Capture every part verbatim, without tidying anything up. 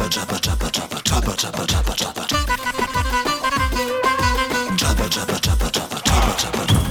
džaba, džaba, džaba, džaba, džaba, džaba, džaba, džaba, džaba, džaba, džaba, džaba, džaba, džaba.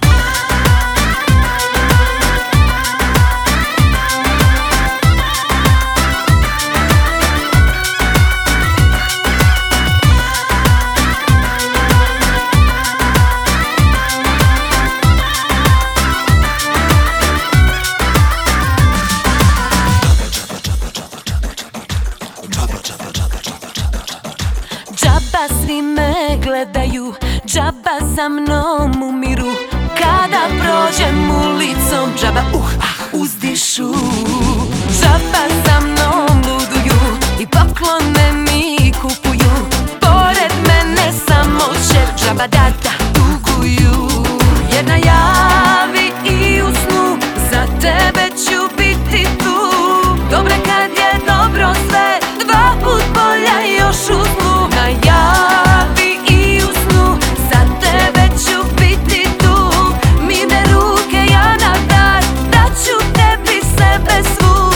Džaba svi me gledaju, džaba za mnom umiru. Kada prođem ulicom, džaba uh, ah, uzdišu. Džaba za mnom luduju i poklone mi kupuju. Pored mene samo će džaba da da tuguju. Jer najavi i u snu, za tebe ću biti tu. Dobre kad je dobro sve, dva put bolja još u snu. Najavi i u snu, za tebe ću biti tu. Mirne ruke ja na dar, daću tebi sebe svu.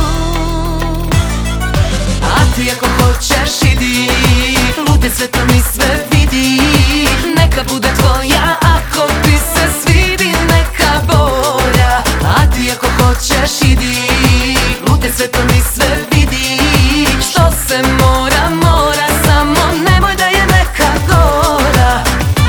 A ti ako hoćeš idi, ludi svetom i sve vidi. Neka bude tvoja, ako ti se svidi neka bolja. A ti ako hoćeš idi, ludi svetom i sve vidi. Što se mora, mora, samo nemoj da je neka gora.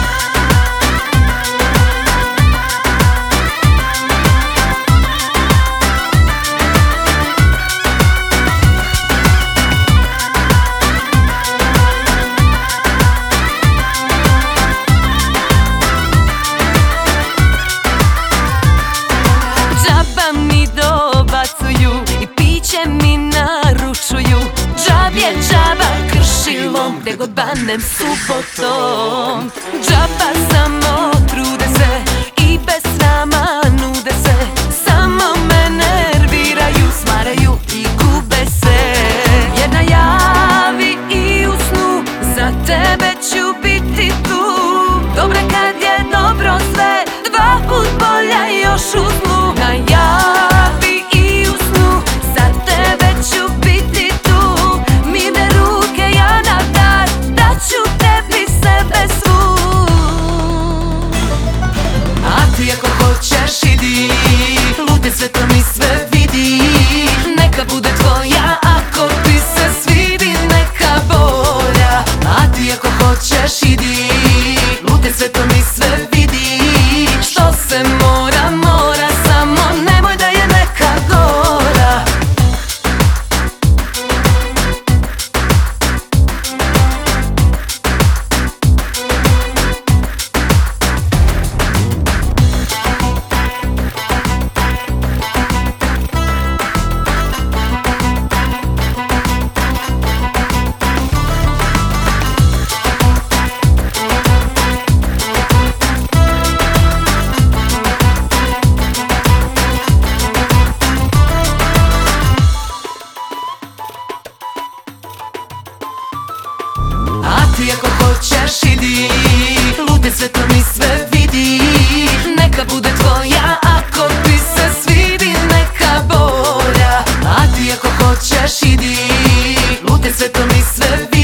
Džaba mi dobacuju i piće mi naručuju. Džabje džaba kršilom, gde god banem subotom. Džaba samo trude se i bez srama nude se. Samo me nerviraju, smaraju i gube se. Jer najavi i u snu, za tebe ću biti tu. Dobre kad je dobro sve, dva put bolja još u snu. Najavi i u snu, za tebe ću biti tu. Mirne ruke ja na dar, daću tebi sebe svu. A ti ako hoćeš idi, ludi svetom i sve vidi. Neka bude tvoja, ako ti se svidi neka bolja. A ti ako hoćeš idi, ludi svetom i sve vidi. Što se mora, mora, samo nemoj da je neka gora. A ti ako hoćeš idi, ludi svetom i sve vidi. Neka bude tvoja, ako ti se svidi neka bolja. A ti ako hoćeš idi, ludi svetom i sve vidi.